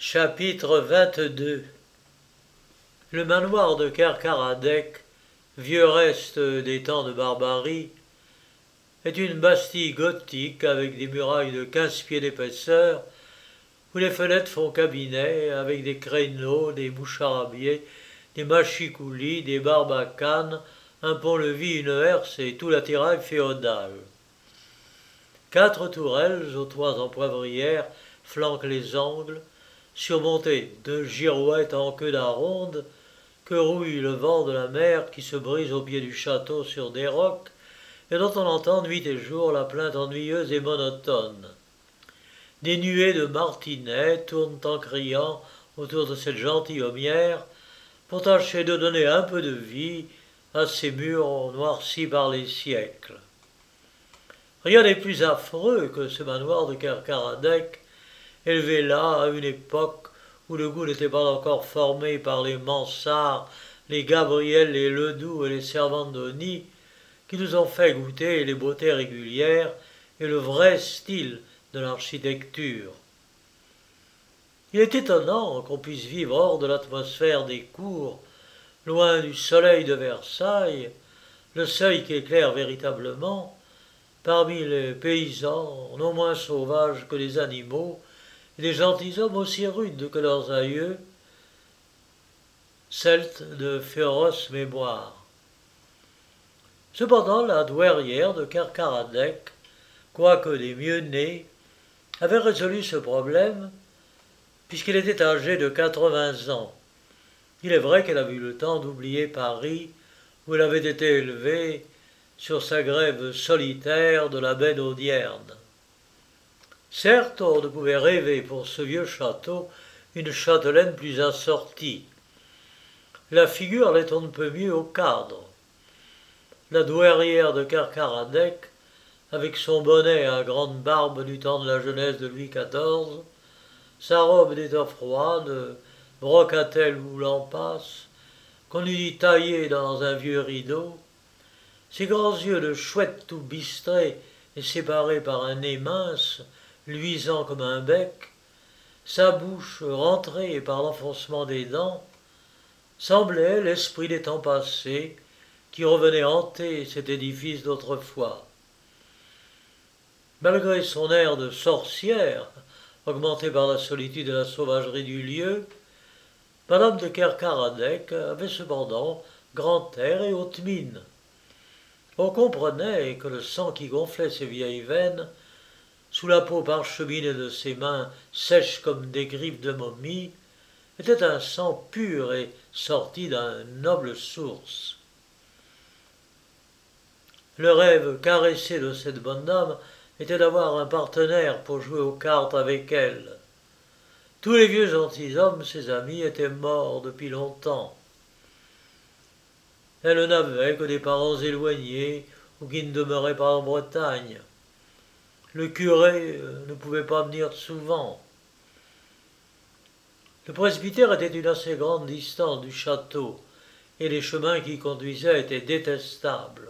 Chapitre 22. Le manoir de Kerkaradec, vieux reste des temps de barbarie, est une bastille gothique avec des murailles de 15 pieds d'épaisseur, où les fenêtres font cabinet avec des créneaux, des moucharabiés, des machicoulis, des barbacanes, un pont-levis, une herse et tout l'attirail féodal. 4 tourelles aux toits en poivrière flanquent les angles, surmontées de girouettes en queue d'aronde que rouille le vent de la mer qui se brise au pied du château sur des rocs et dont on entend nuit et jour la plainte ennuyeuse et monotone. Des nuées de martinets tournent en criant autour de cette gentilhommière pour tâcher de donner un peu de vie à ces murs noircis par les siècles. Rien n'est plus affreux que ce manoir de Kerkaradec, élevé là à une époque où le goût n'était pas encore formé par les Mansart, les Gabriel, les Ledoux et les Servandoni, qui nous ont fait goûter les beautés régulières et le vrai style de l'architecture. Il est étonnant qu'on puisse vivre hors de l'atmosphère des cours, loin du soleil de Versailles, le seuil qui éclaire véritablement, parmi les paysans non moins sauvages que les animaux, et des gentilshommes aussi rudes que leurs aïeux, celtes de féroce mémoire. Cependant, la douairière de Kerkaradec, quoique des mieux nés, avait résolu ce problème, puisqu'il était âgé de 80 ans. Il est vrai qu'elle a eu le temps d'oublier Paris, où elle avait été élevée sur sa grève solitaire de la baie d'Audierne. Certes, on ne pouvait rêver pour ce vieux château une châtelaine plus assortie. La figure allait on ne peut mieux au cadre. La douairière de Kerkaradec, avec son bonnet à grande barbe du temps de la jeunesse de Louis XIV, sa robe d'étoffe froide, brocatelle ou lampasse, qu'on eût dit taillée dans un vieux rideau, ses grands yeux de chouette tout bistrés et séparés par un nez mince, luisant comme un bec, sa bouche rentrée par l'enfoncement des dents, semblait l'esprit des temps passés qui revenait hanter cet édifice d'autrefois. Malgré son air de sorcière, augmenté par la solitude et la sauvagerie du lieu, Madame de Kerkaradec avait cependant grand air et haute mine. On comprenait que le sang qui gonflait ses vieilles veines, sous la peau parcheminée de ses mains sèches comme des griffes de momie, était un sang pur et sorti d'une noble source. Le rêve caressé de cette bonne dame était d'avoir un partenaire pour jouer aux cartes avec elle. Tous les vieux gentilshommes, ses amis, étaient morts depuis longtemps. Elle n'avait que des parents éloignés ou qui ne demeuraient pas en Bretagne. Le curé ne pouvait pas venir souvent. Le presbytère était une assez grande distance du château, et les chemins qui y conduisaient étaient détestables.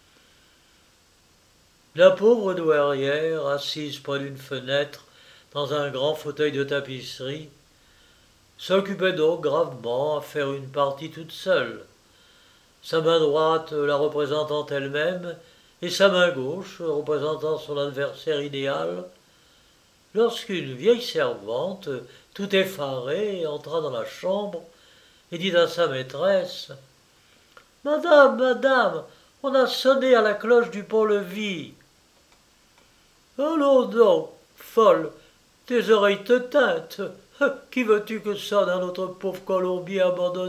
La pauvre douairière, assise près d'une fenêtre, dans un grand fauteuil de tapisserie, s'occupait donc gravement à faire une partie toute seule, sa main droite la représentant elle-même et sa main gauche représentant son adversaire idéal, lorsqu'une vieille servante, tout effarée, entra dans la chambre et dit à sa maîtresse « Madame, madame, on a sonné à la cloche du pont-levis. »« Allons donc, folle, tes oreilles te teintent. Qui veux-tu que sonne à notre pauvre colombier abandonné ?»«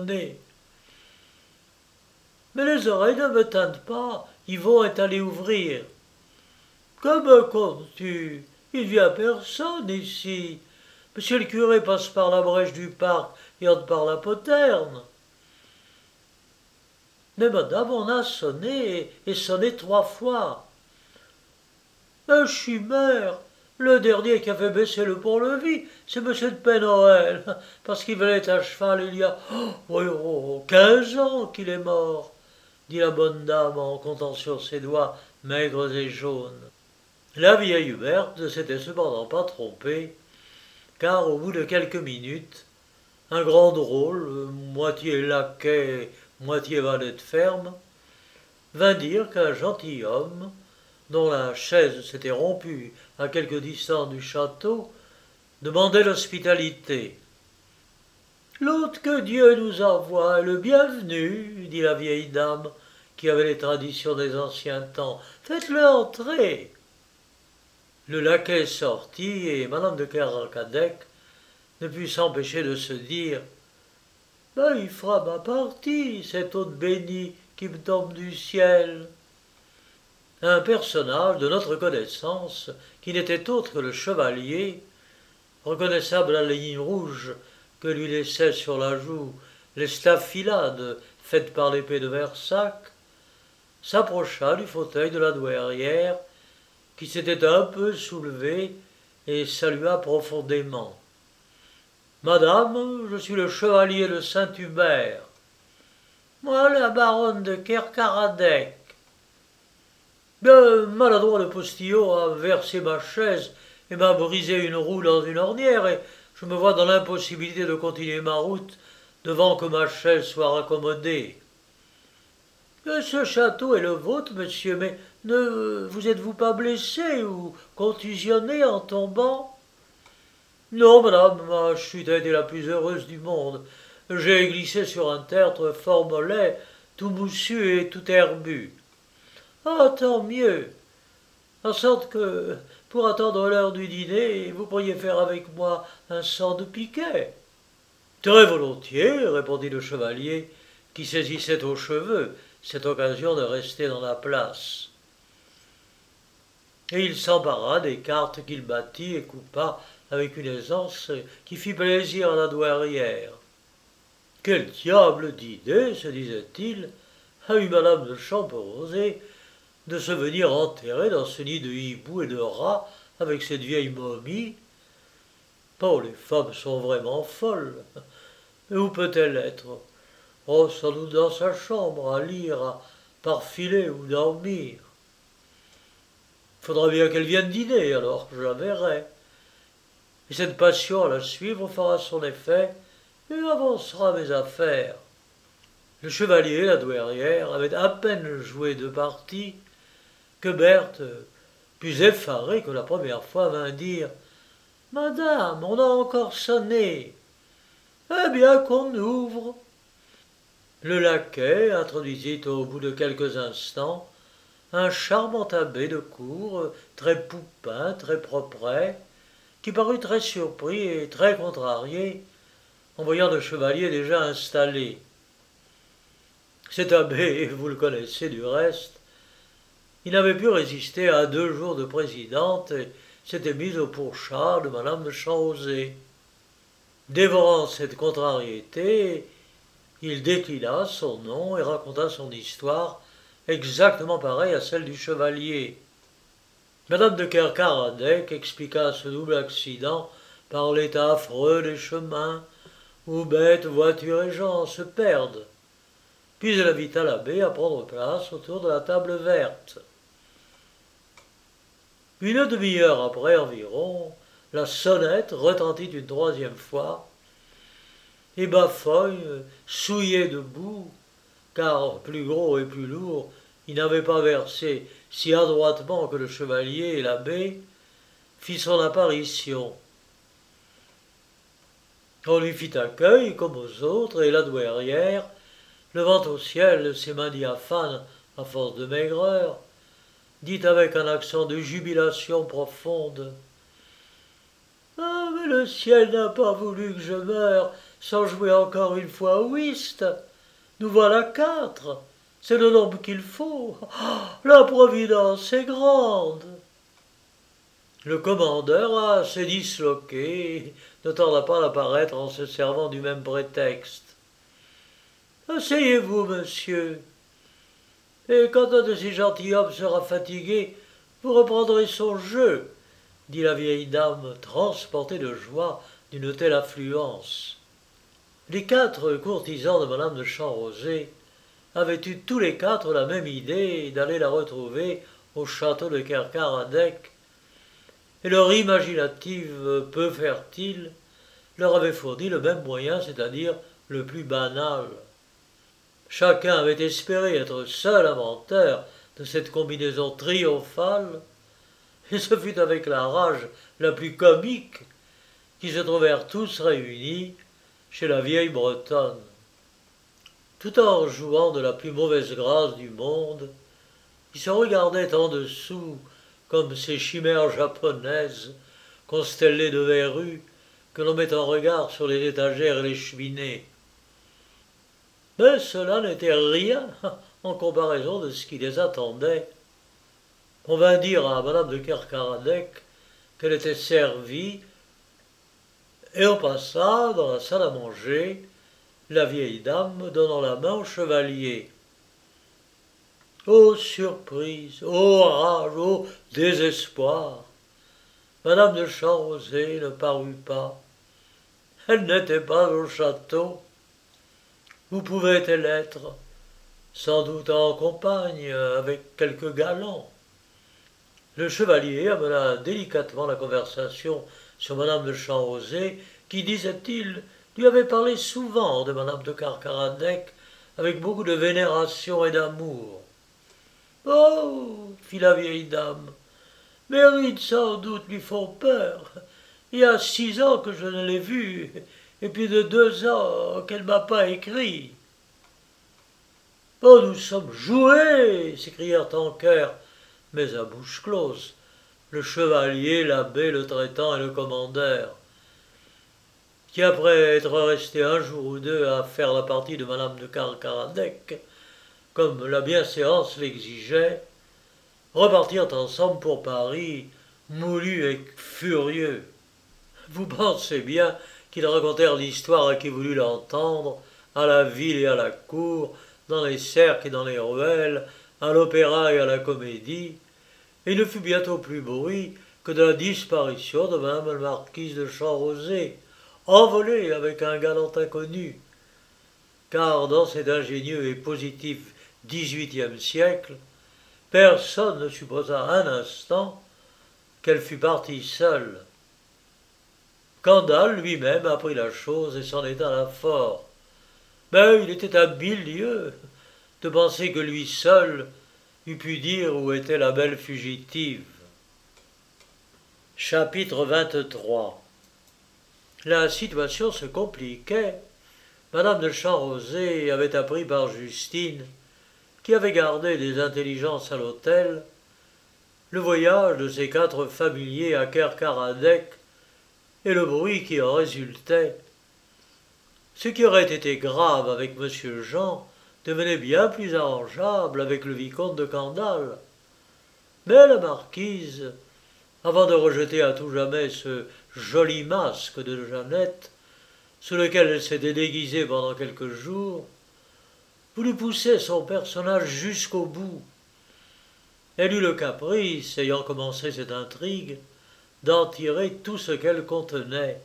Mais les oreilles ne me teintent pas, Yvon est allé ouvrir. »« Que me comptes-tu? Il vient personne ici. Monsieur le curé passe par la brèche du parc et entre par la poterne. »« Mais madame, on a sonné, et sonné 3 fois. »« Un chimère, le dernier qui a fait baisser le pont-levis, c'est monsieur de Pen-Noël, parce qu'il venait à cheval il y a 15 ans qu'il est mort, dit la bonne dame en comptant sur ses doigts maigres et jaunes. La vieille Berthe ne s'était cependant pas trompée. car au bout de quelques minutes, un grand drôle, moitié laquais, moitié valet de ferme, vint dire qu'un gentilhomme, dont la chaise s'était rompue à quelque distance du château, demandait l'hospitalité. L'hôte que Dieu nous envoie est le bienvenu, dit la vieille dame, qui avait les traditions des anciens temps. Faites-le entrer. Le laquais sortit et madame de Kerkadec ne put s'empêcher de se dire « Il fera ma partie, cet hôte béni qui me tombe du ciel. » Un personnage de notre connaissance, qui n'était autre que le chevalier, reconnaissable à la ligne rouge que lui laissaient sur la joue les staphylades faites par l'épée de Versac, s'approcha du fauteuil de la douairière, qui s'était un peu soulevée et salua profondément. « Madame, je suis le chevalier de Saint-Hubert. »« Moi, la baronne de Kerkaradec. »« Le maladroit de postillon a versé ma chaise et m'a brisé une roue dans une ornière, et je me vois dans l'impossibilité de continuer ma route devant que ma chaise soit raccommodée. »« Ce château est le vôtre, monsieur, mais ne vous êtes-vous pas blessé ou contusionné en tombant ?»« Non, madame, ma chute a été la plus heureuse du monde. J'ai glissé sur un tertre fort mollet, tout moussu et tout herbu. »« Ah, tant mieux. En sorte que, pour attendre l'heure du dîner, vous pourriez faire avec moi un cent de piquet. »« Très volontiers, répondit le chevalier, qui saisissait aux cheveux cette occasion de rester dans la place. Et il s'empara des cartes qu'il battit et coupa avec une aisance qui fit plaisir à la douairière. « Quel diable d'idée, se disait-il, a eu madame de Champerosé de se venir enterrer dans ce nid de hibou et de rats avec cette vieille momie. Oh, les femmes sont vraiment folles. Et où peut-elle être? Oh, sans doute dans sa chambre, à lire, à parfiler ou dormir. Faudra bien qu'elle vienne dîner, alors je la verrai. Et cette passion à la suivre fera son effet et avancera mes affaires. » Le chevalier et la douairière avaient à peine joué 2 parties que Berthe, plus effarée que la première fois, vint dire « Madame, on a encore sonné. »« Eh bien, qu'on ouvre. » Le laquais introduisit au bout de quelques instants un charmant abbé de cour, très poupin, très propret, qui parut très surpris et très contrarié en voyant le chevalier déjà installé. Cet abbé, vous le connaissez du reste, il n'avait pu résister à 2 jours de présidente et s'était mis au pourchas de madame de Champerosé. Dévorant cette contrariété, il déclina son nom et raconta son histoire exactement pareille à celle du chevalier. Madame de Kerkaradec expliqua ce double accident par l'état affreux des chemins, où bêtes, voitures et gens se perdent. Puis elle invita l'abbé à prendre place autour de la table verte. Une demi-heure après environ, la sonnette retentit une 3e fois, et Bafeuille, souillé de boue, car plus gros et plus lourd, il n'avait pas versé si adroitement que le chevalier et l'abbé, fit son apparition. On lui fit accueil comme aux autres, et la douairière, levant au ciel ses mains diaphanes à force de maigreur, dit avec un accent de jubilation profonde « Ah, mais le ciel n'a pas voulu que je meure sans jouer encore une fois au whist. Nous voilà 4. C'est le nombre qu'il faut. Oh, la providence est grande. » Le commandeur s'est disloqué, ne tarda pas d'apparaître en se servant du même prétexte. « Asseyez-vous, monsieur. Et quand un de ces gentilshommes sera fatigué, vous reprendrez son jeu, » dit la vieille dame, transportée de joie d'une telle affluence. Les 4 courtisans de madame de Champerosé avaient eu tous les 4 la même idée d'aller la retrouver au château de Kerkaradec, et leur imaginative peu fertile leur avait fourni le même moyen, c'est-à-dire le plus banal. Chacun avait espéré être seul inventeur de cette combinaison triomphale, et ce fut avec la rage la plus comique qu'ils se trouvèrent tous réunis chez la vieille Bretonne. Tout en jouant de la plus mauvaise grâce du monde, ils se regardaient en dessous comme ces chimères japonaises constellées de verrues que l'on met en regard sur les étagères et les cheminées. Mais cela n'était rien en comparaison de ce qui les attendait. On vint dire à madame de Kerkaradec qu'elle était servie, et on passa dans la salle à manger, la vieille dame donnant la main au chevalier. Ô surprise, ô rage, ô désespoir! Madame de Champ-Rosé ne parut pas. Elle n'était pas au château. Où pouvait-elle être? Sans doute en compagne avec quelque galant. Le chevalier amena délicatement la conversation sur madame de Champ-Rosé, qui, disait-il, lui avait parlé souvent de madame de Kerkaradec avec beaucoup de vénération et d'amour. Oh, fit la vieille dame, mes rides sans doute lui font peur. Il y a 6 ans que je ne l'ai vue, et plus de 2 ans qu'elle m'a pas écrit. Oh, nous sommes joués, s'écrièrent en chœur, mais à bouche close, le chevalier, l'abbé, le traitant et le commandeur, qui, après être restés un jour ou deux à faire la partie de madame de Kerkaradec, comme la bienséance l'exigeait, repartirent ensemble pour Paris, moulus et furieux. Vous pensez bien qu'ils racontèrent l'histoire à qui voulut l'entendre, à la ville et à la cour, dans les cercles et dans les ruelles, à l'opéra et à la comédie, et il ne fut bientôt plus bruit que de la disparition de madame la marquise de Champ-Rosé, envolée avec un galant inconnu. Car dans cet ingénieux et positif XVIIIe siècle, personne ne supposa un instant qu'elle fût partie seule. Candale lui-même apprit la chose et s'en étonna fort. Mais il était à 1000 lieues de penser que lui seul eût pu dire où était la belle fugitive. Chapitre 23. La situation se compliquait. Madame de Champ-Rosé avait appris par Justine, qui avait gardé des intelligences à l'hôtel, le voyage de ses 4 familiers à Kerkaradec et le bruit qui en résultait. Ce qui aurait été grave avec monsieur Jean devenait bien plus arrangeable avec le vicomte de Candale. Mais la marquise, avant de rejeter à tout jamais ce joli masque de Jeannette, sous lequel elle s'était déguisée pendant quelques jours, voulut pousser son personnage jusqu'au bout. Elle eut le caprice, ayant commencé cette intrigue, d'en tirer tout ce qu'elle contenait.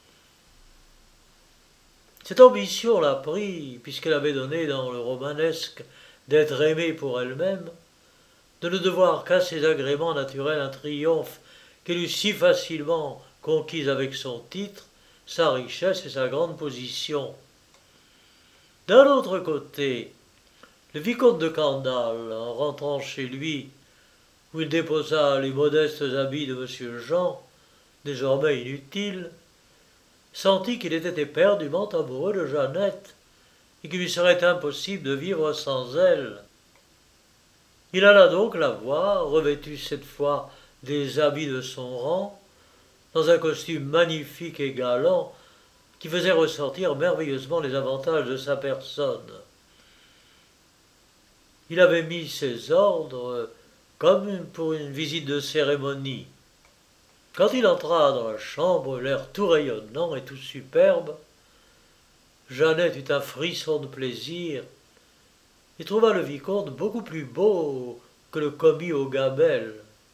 Cette ambition la prit, puisqu'elle avait donné dans le romanesque d'être aimée pour elle-même, de ne devoir qu'à ses agréments naturels un triomphe qu'elle eût si facilement conquis avec son titre, sa richesse et sa grande position. D'un autre côté, le vicomte de Candale, en rentrant chez lui, où il déposa les modestes habits de monsieur Jean, désormais inutiles, sentit qu'il était éperdument amoureux de Jeannette, et qu'il lui serait impossible de vivre sans elle. Il alla donc la voir, revêtu cette fois des habits de son rang, dans un costume magnifique et galant, qui faisait ressortir merveilleusement les avantages de sa personne. Il avait mis ses ordres comme pour une visite de cérémonie. Quand il entra dans la chambre, l'air tout rayonnant et tout superbe, Jeannette eut un frisson de plaisir et trouva le vicomte beaucoup plus beau que le commis aux gabelles.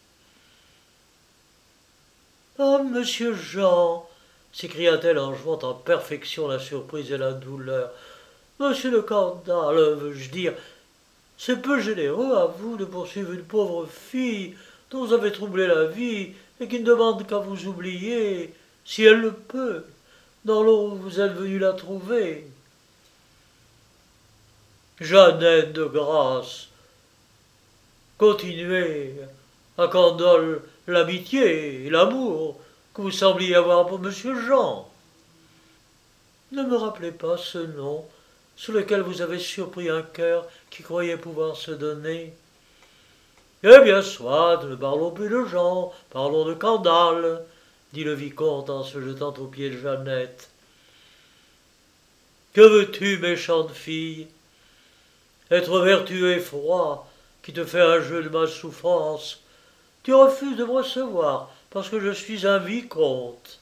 « Ah, monsieur Jean !» s'écria-t-elle en jouant en perfection la surprise et la douleur. « Monsieur de Candale, veux-je dire, c'est peu généreux à vous de poursuivre une pauvre fille dont vous avez troublé la vie et qui ne demande qu'à vous oublier, si elle le peut, dans l'eau où vous êtes venu la trouver. Jeannette de grâce, continuez à Candolle l'amitié et l'amour que vous sembliez avoir pour monsieur Jean. Ne me rappelez pas ce nom sous lequel vous avez surpris un cœur qui croyait pouvoir se donner. Eh bien, soit, ne parlons plus de Jean, parlons de Candale, dit le vicomte en se jetant aux pieds de Jeannette. Que veux-tu, méchante fille? Être vertueux et froid, qui te fait un jeu de ma souffrance. Tu refuses de me recevoir, parce que je suis un vicomte.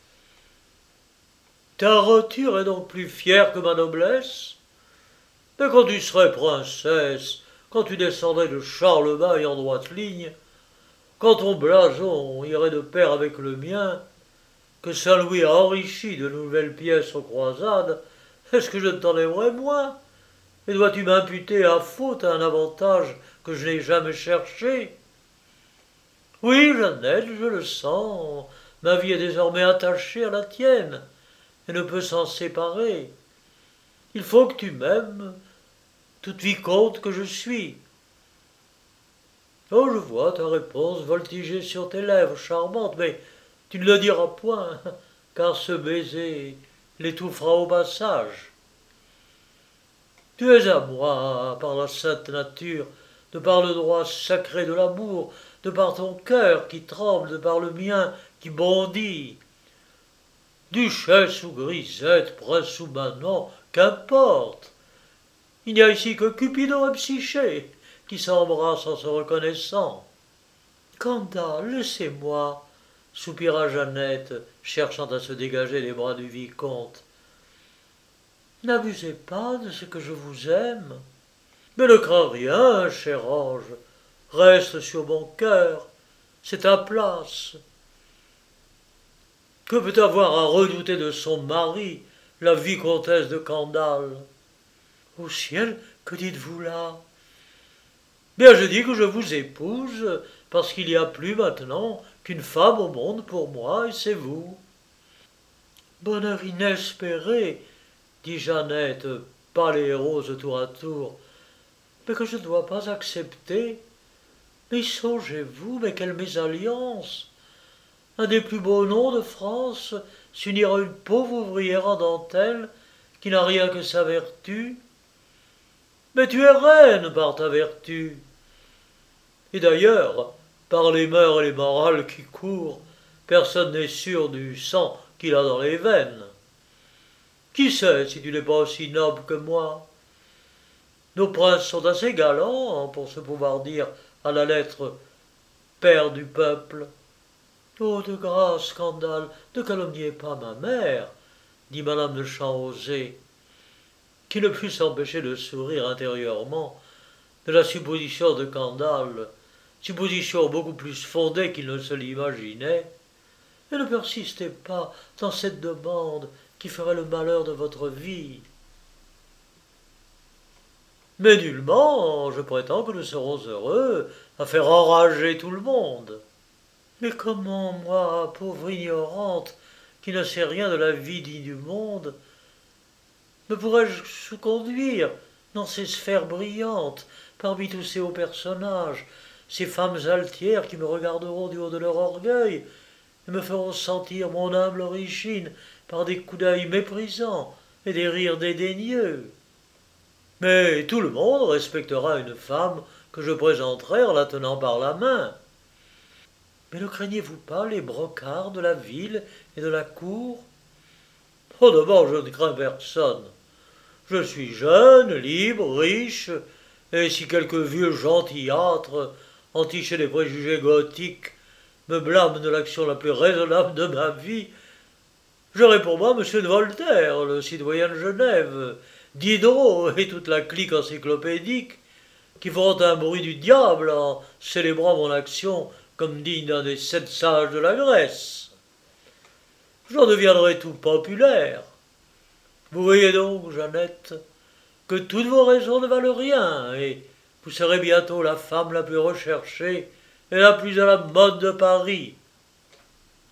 Ta roture est donc plus fière que ma noblesse? Mais quand tu serais princesse, quand tu descendrais de Charlemagne en droite ligne, quand ton blason irait de pair avec le mien, que Saint-Louis a enrichi de nouvelles pièces aux croisades, est-ce que je ne t'en aimerais moins? Et dois-tu m'imputer à faute un avantage que je n'ai jamais cherché? Oui, Jeannette, je le sens, ma vie est désormais attachée à la tienne, et ne peut s'en séparer. Il faut que tu m'aimes, toute vicomte que je suis. Oh, je vois ta réponse voltiger sur tes lèvres charmantes, mais tu ne le diras point, car ce baiser l'étouffera au passage. Tu es à moi, par la sainte nature, de par le droit sacré de l'amour, de par ton cœur qui tremble, de par le mien qui bondit. Duchesse ou grisette, prince ou manant, qu'importe. Il n'y a ici que Cupidon et Psyché qui s'embrassent en se reconnaissant. Candale, laissez-moi, soupira Jeannette, cherchant à se dégager des bras du vicomte. N'abusez pas de ce que je vous aime. Mais ne crains rien, cher ange. Reste sur mon cœur. C'est ta place. Que peut avoir à redouter de son mari, la vicomtesse de Candale? Au ciel, que dites-vous là? Bien, je dis que je vous épouse, parce qu'il n'y a plus maintenant qu'une femme au monde pour moi, et c'est vous. Bonheur inespéré, dit Jeannette, pâle et rose tour à tour, mais que je ne dois pas accepter. Mais songez-vous, mais quelle mésalliance! Un des plus beaux noms de France s'unir à une pauvre ouvrière en dentelle qui n'a rien que sa vertu. Mais tu es reine par ta vertu. Et d'ailleurs, par les mœurs et les morales qui courent, personne n'est sûr du sang qu'il a dans les veines. Qui sait si tu n'es pas aussi noble que moi? Nos princes sont assez galants pour se pouvoir dire à la lettre père du peuple. Oh, de grâce, Candale, ne calomniez pas ma mère, dit madame de Champhausée, qui ne put s'empêcher de sourire intérieurement de la supposition de Candale, supposition beaucoup plus fondée qu'il ne se l'imaginait. Et ne persistez pas dans cette demande qui ferait le malheur de votre vie. Mais nullement, je prétends que nous serons heureux à faire enrager tout le monde. Mais comment, moi, pauvre ignorante, qui ne sais rien de la vie digne du monde, me pourrais-je sous-conduire dans ces sphères brillantes, parmi tous ces hauts personnages, ces femmes altières qui me regarderont du haut de leur orgueil et me feront sentir mon humble origine par des coups d'œil méprisants et des rires dédaigneux? Mais tout le monde respectera une femme que je présenterai en la tenant par la main. Mais ne craignez-vous pas les brocards de la ville et de la cour? Oh, d'abord, je ne crains personne. Je suis jeune, libre, riche, et si quelques vieux gentillâtres, entichés des préjugés gothiques, me blâment de l'action la plus raisonnable de ma vie, j'aurai pour moi M. de Voltaire, le citoyen de Genève, Diderot et toute la clique encyclopédique, qui feront un bruit du diable en célébrant mon action comme digne d'un des 7 sages de la Grèce. J'en deviendrai tout populaire. Vous voyez donc, Jeannette, que toutes vos raisons ne valent rien, et vous serez bientôt la femme la plus recherchée et la plus à la mode de Paris.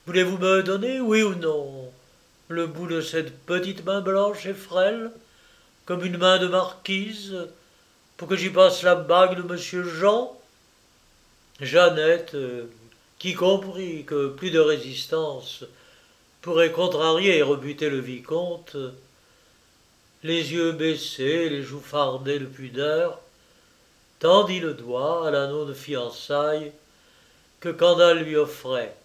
Voulez-vous me donner, oui ou non, le bout de cette petite main blanche et frêle, comme une main de marquise, pour que j'y passe la bague de monsieur Jean ?» Jeannette, qui comprit que plus de résistance pourrait contrarier et rebuter le vicomte, les yeux baissés, les joues fardées de pudeur, tendit le doigt à l'anneau de fiançailles que Candale lui offrait.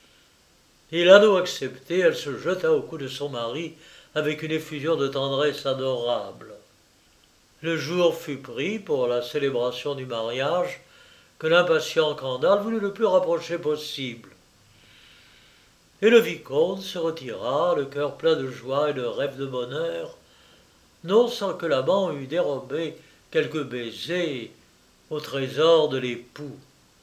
Et l'anneau accepté, elle se jeta au cou de son mari avec une effusion de tendresse adorable. Le jour fut pris pour la célébration du mariage que l'impatient Candale voulut le plus rapprocher possible. Et le vicomte se retira, le cœur plein de joie et de rêves de bonheur, non sans que l'amant eût dérobé quelques baisers au trésor de l'époux.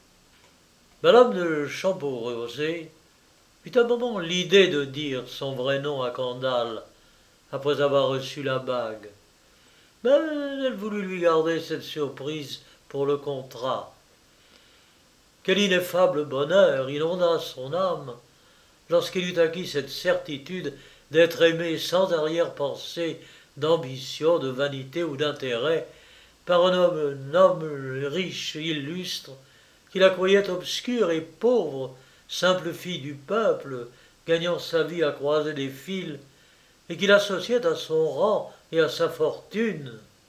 Madame de Chambourrosé eut un moment l'idée de dire son vrai nom à Candale, après avoir reçu la bague. Mais elle voulut lui garder cette surprise pour le contrat. Quel ineffable bonheur inonda son âme lorsqu'il eut acquis cette certitude d'être aimé sans arrière-pensée, d'ambition, de vanité ou d'intérêt, par un homme riche, illustre, qui la croyait obscure et pauvre, simple fille du peuple, gagnant sa vie à croiser des fils, et qui l'associait à son rang et à sa fortune.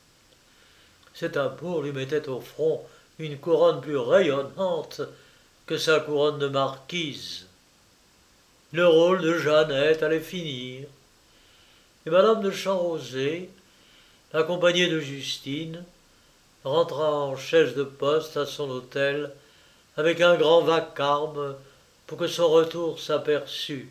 Cet amour lui mettait au front une couronne plus rayonnante que sa couronne de marquise. Le rôle de Jeannette allait finir, et madame de Chambourrosé, accompagnée de Justine, rentra en chaise de poste à son hôtel avec un grand vacarme pour que son retour s'aperçût.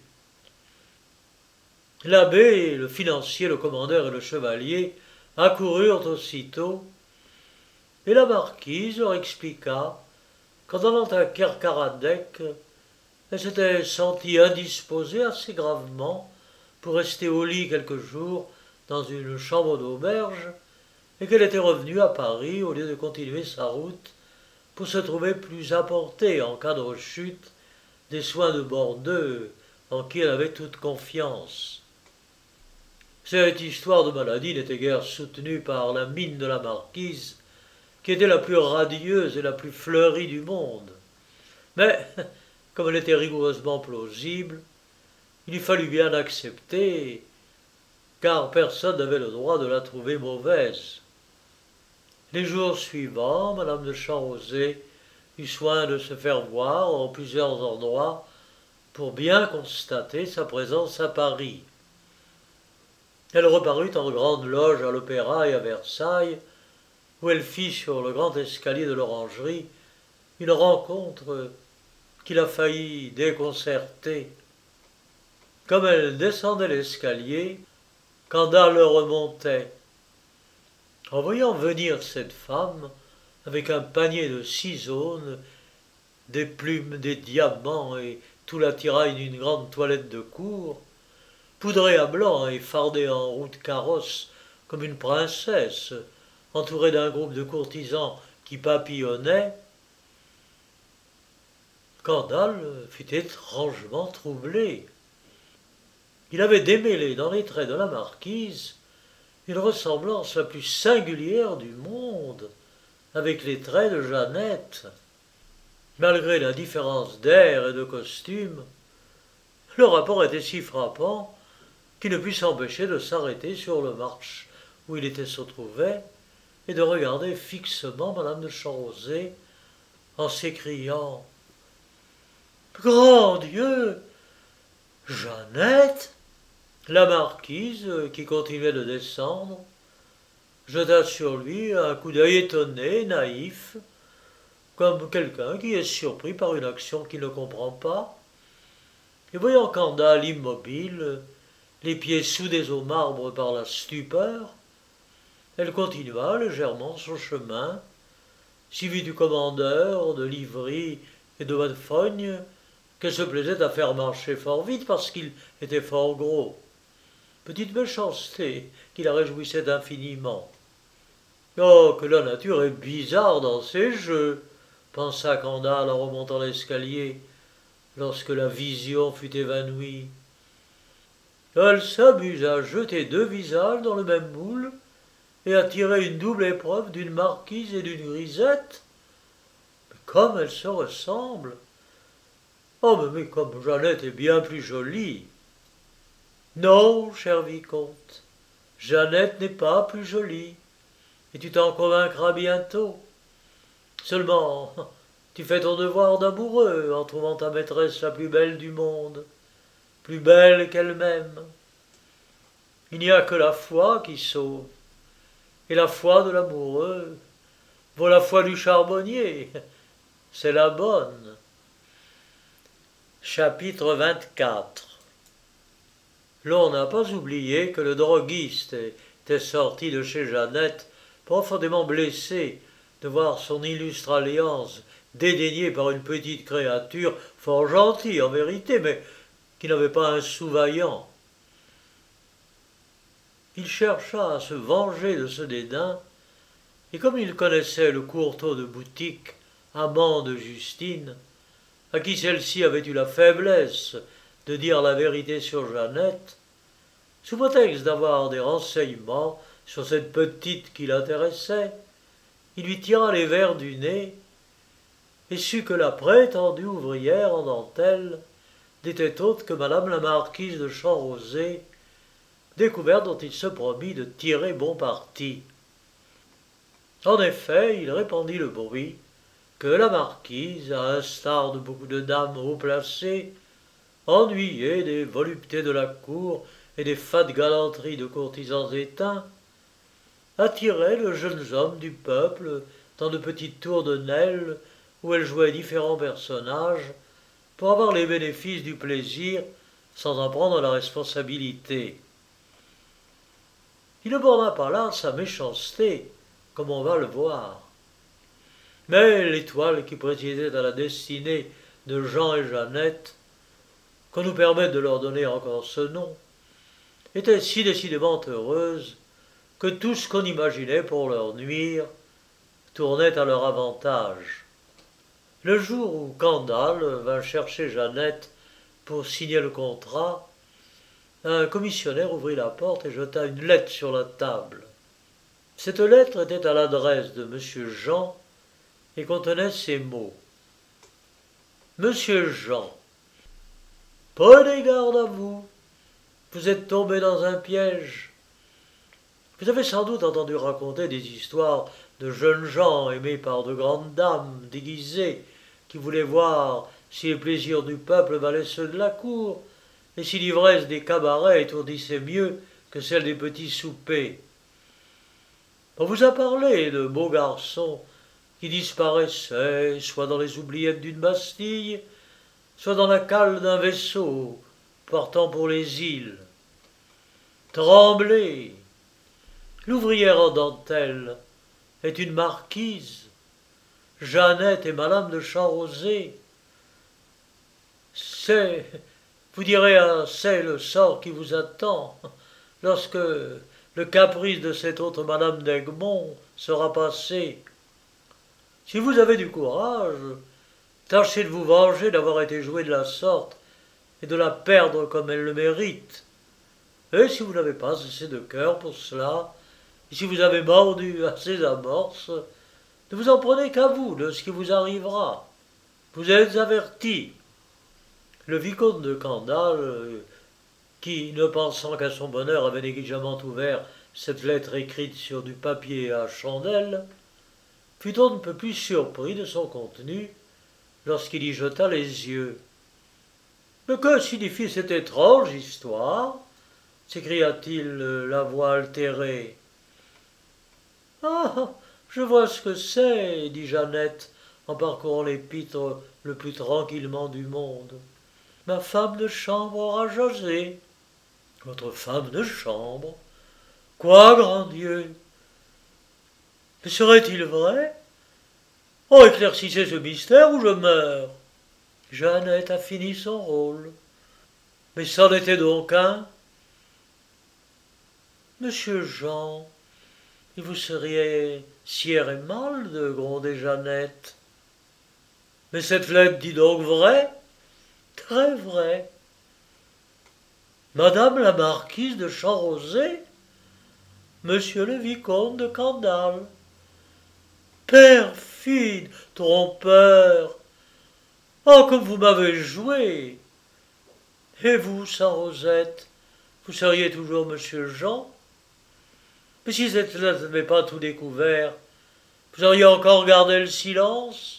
L'abbé, le financier, le commandeur et le chevalier accoururent aussitôt, et la marquise leur expliqua qu'en allant à Kerkaradec, elle s'était sentie indisposée assez gravement pour rester au lit quelques jours dans une chambre d'auberge, et qu'elle était revenue à Paris au lieu de continuer sa route pour se trouver plus apportée en cas de rechute des soins de Bordeaux en qui elle avait toute confiance. Cette histoire de maladie n'était guère soutenue par la mine de la marquise, qui était la plus radieuse et la plus fleurie du monde. Mais, comme elle était rigoureusement plausible, il fallut bien l'accepter, car personne n'avait le droit de la trouver mauvaise. Les jours suivants, madame de Chambourrosé eut soin de se faire voir en plusieurs endroits pour bien constater sa présence à Paris. Elle reparut en grande loge à l'Opéra et à Versailles, où elle fit sur le grand escalier de l'orangerie une rencontre qui la faillit déconcerter. Comme elle descendait l'escalier, Candale le remontait. En voyant venir cette femme, avec un panier de ciseaux, des plumes, des diamants et tout l'attirail d'une grande toilette de cour, poudrée à blanc et fardée en roue de carrosse comme une princesse, entourée d'un groupe de courtisans qui papillonnaient, Candale fut étrangement troublé. Il avait démêlé dans les traits de la marquise une ressemblance la plus singulière du monde avec les traits de Jeannette. Malgré la différence d'air et de costume, le rapport était si frappant qu'il ne put s'empêcher de s'arrêter sur le marche où il se trouvait et de regarder fixement madame de Chambourrosé en s'écriant « Grand Dieu! Jeannette !» La marquise, qui continuait de descendre, jeta sur lui un coup d'œil étonné, naïf, comme quelqu'un qui est surpris par une action qu'il ne comprend pas, et voyant Candale immobile, les pieds soudés au marbre par la stupeur, elle continua légèrement son chemin, suivie du commandeur, de Livry et de Bonnefogne, qu'elle se plaisait à faire marcher fort vite parce qu'il était fort gros. Petite méchanceté qui la réjouissait infiniment. « Oh, que la nature est bizarre dans ses jeux !» pensa Candale en remontant l'escalier. lorsque la vision fut évanouie. Elle s'amuse à jeter deux visages dans le même moule et à tirer une double épreuve d'une marquise et d'une grisette. Mais comme elles se ressemblent! Oh, mais comme Jeannette est bien plus jolie! Non, cher vicomte, Jeannette n'est pas plus jolie, et tu t'en convaincras bientôt. Seulement, tu fais ton devoir d'amoureux en trouvant ta maîtresse la plus belle du monde, plus belle qu'elle-même. Il n'y a que la foi qui sauve, et la foi de l'amoureux vaut la foi du charbonnier. C'est la bonne. Chapitre 24. L'on n'a pas oublié que le droguiste était sorti de chez Jeannette, profondément blessé de voir son illustre alliance dédaignée par une petite créature, fort gentille en vérité, mais qui n'avait pas un sou vaillant. Il chercha à se venger de ce dédain, et comme il connaissait le courtaud de boutique, amant de Justine, à qui celle-ci avait eu la faiblesse de dire la vérité sur Jeannette, sous prétexte d'avoir des renseignements sur cette petite qui l'intéressait, il lui tira les vers du nez et sut que la prétendue ouvrière en dentelle n'était autre que madame la marquise de Champ-Rosé, découverte dont il se promit de tirer bon parti. En effet, il répandit le bruit que la marquise, à l'instar de beaucoup de dames haut placées, ennuyées des voluptés de la cour et des fades galanteries de courtisans éteints, attirait le jeune homme du peuple dans de petites tours de Nesle où elle jouait différents personnages pour avoir les bénéfices du plaisir sans en prendre la responsabilité. Il ne borna pas là sa méchanceté, comme on va le voir. Mais l'étoile qui présidait à la destinée de Jean et Jeannette, qu'on nous permette de leur donner encore ce nom, était si décidément heureuse que tout ce qu'on imaginait pour leur nuire tournait à leur avantage. Le jour où Candale vint chercher Jeannette pour signer le contrat, un commissionnaire ouvrit la porte et jeta une lettre sur la table. Cette lettre était à l'adresse de monsieur Jean et contenait ces mots. Monsieur Jean, prenez garde à vous, vous êtes tombé dans un piège. Vous avez sans doute entendu raconter des histoires de jeunes gens aimés par de grandes dames déguisées qui voulaient voir si les plaisirs du peuple valaient ceux de la cour et si l'ivresse des cabarets étourdissait mieux que celle des petits soupers. On vous a parlé de beaux garçons qui disparaissaient soit dans les oubliettes d'une Bastille, soit dans la cale d'un vaisseau partant pour les îles. Tremblez! L'ouvrière en dentelle est une marquise. Jeannette est madame de Champ-Rosé. Vous direz, c'est le sort qui vous attend lorsque le caprice de cette autre madame d'Egmont sera passé. Si vous avez du courage, tâchez de vous venger d'avoir été joué de la sorte et de la perdre comme elle le mérite. Et si vous n'avez pas assez de cœur pour cela, et si vous avez mordu à ses amorces, ne vous en prenez qu'à vous de ce qui vous arrivera. Vous êtes avertis. Le vicomte de Candale, qui, ne pensant qu'à son bonheur, avait négligemment ouvert cette lettre écrite sur du papier à chandelle, fut on ne peut plus surpris de son contenu lorsqu'il y jeta les yeux. « Mais que signifie cette étrange histoire ?» s'écria-t-il, la voix altérée. « Ah, je vois ce que c'est, dit Jeannette, en parcourant l'épître le plus tranquillement du monde. Ma femme de chambre aura jasé. Votre femme de chambre? Quoi, grand Dieu? Mais serait-il vrai? Oh, éclaircissez ce mystère ou je meurs. Jeannette a fini son rôle. Mais c'en était donc un. Monsieur Jean, il vous seriez sière et mal de gronder Jeannette. Mais cette lettre dit donc vrai? Très vrai. Madame la marquise de Champ-Rosé, monsieur le vicomte de Candale. Perfide, trompeur. Oh, comme vous m'avez joué. Et vous, sans Rosette, vous seriez toujours monsieur Jean? Mais si cette lettre n'avait pas tout découvert, vous auriez encore gardé le silence?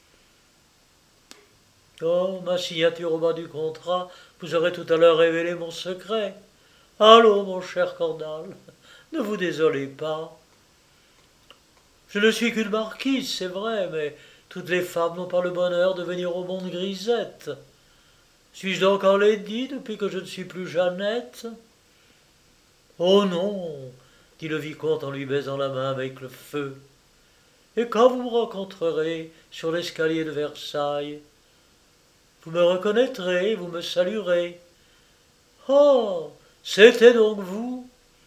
Oh, ma signature au bas du contrat vous aurait tout à l'heure révélé mon secret. Allons, mon cher Candale, ne vous désolez pas. Je ne suis qu'une marquise, c'est vrai, mais toutes les femmes n'ont pas le bonheur de venir au monde grisette. Suis-je donc en lady depuis que je ne suis plus Jeannette? Oh non, dit le vicomte en lui baisant la main avec le feu. Et quand vous me rencontrerez sur l'escalier de Versailles, vous me reconnaîtrez, vous me saluerez. Oh, c'était donc vous?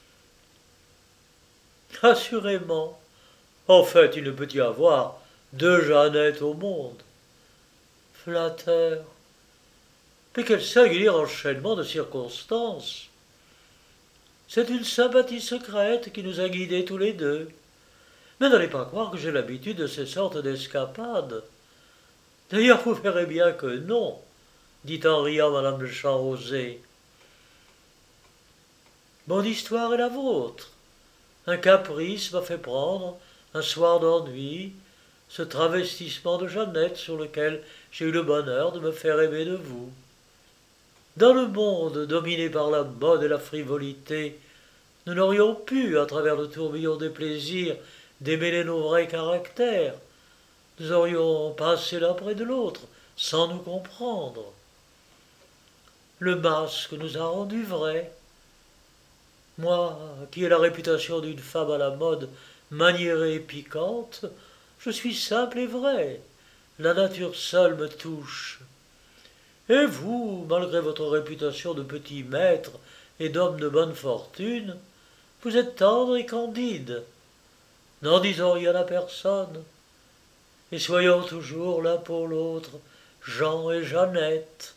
Assurément. En fait, il ne peut y avoir deux Jeannettes au monde. Flatteur. Mais quel singulier enchaînement de circonstances. C'est une sympathie secrète qui nous a guidés tous les deux. Mais n'allez pas croire que j'ai l'habitude de ces sortes d'escapades. D'ailleurs, vous verrez bien que non, dit en riant madame de Champ-Rosé. Mon histoire est la vôtre. Un caprice m'a fait prendre, un soir d'ennui, ce travestissement de Jeannette sur lequel j'ai eu le bonheur de me faire aimer de vous. Dans le monde dominé par la mode et la frivolité, nous n'aurions pu, à travers le tourbillon des plaisirs, démêler nos vrais caractères. Nous aurions passé l'un près de l'autre, sans nous comprendre. Le masque nous a rendus vrais. Moi, qui ai la réputation d'une femme à la mode, maniérée et piquante, je suis simple et vrai. La nature seule me touche. Et vous, malgré votre réputation de petit maître et d'homme de bonne fortune, vous êtes tendre et candide. N'en disons rien à personne. Et soyons toujours l'un pour l'autre, Jean et Jeannette.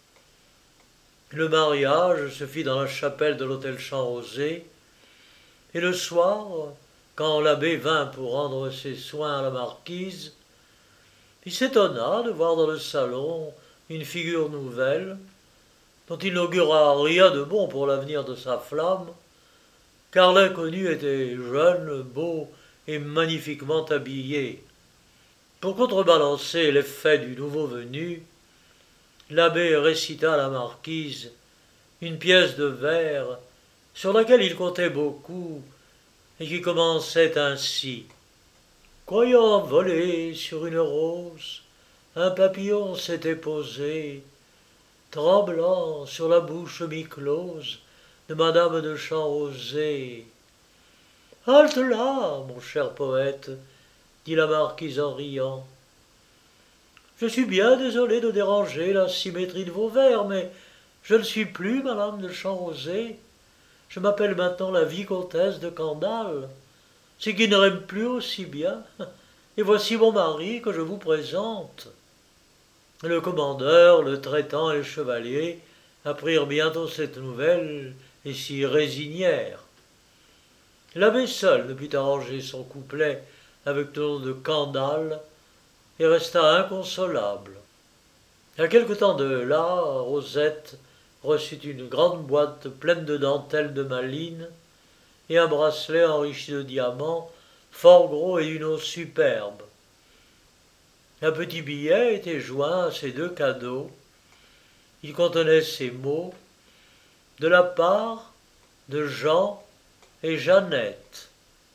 Le mariage se fit dans la chapelle de l'hôtel Champ-Rosé, et le soir, quand l'abbé vint pour rendre ses soins à la marquise, il s'étonna de voir dans le salon une figure nouvelle, dont il n'augura rien de bon pour l'avenir de sa flamme, car l'inconnu était jeune, beau et magnifiquement habillé. Pour contrebalancer l'effet du nouveau venu, l'abbé récita à la marquise une pièce de vers sur laquelle il comptait beaucoup et qui commençait ainsi. Croyant voler sur une rose, un papillon s'était posé, tremblant sur la bouche mi-close de madame de Champ-Rosé. Halte là, mon cher poète, dit la marquise en riant. Je suis bien désolé de déranger la symétrie de vos vers, mais je ne suis plus madame de Champ-Rosé. Je m'appelle maintenant la vicomtesse de Candale, ce qui ne rime plus aussi bien. Et voici mon mari que je vous présente. Le commandeur, le traitant et le chevalier apprirent bientôt cette nouvelle et s'y résignèrent. L'abbé seul ne put arranger son couplet avec le nom de Candale et resta inconsolable. À quelque temps de là, Rosette reçut une grande boîte pleine de dentelles de Malines et un bracelet enrichi de diamants, fort gros et d'une eau superbe. Un petit billet était joint à ces deux cadeaux. Il contenait ces mots: de la part de Jean et Jeannette.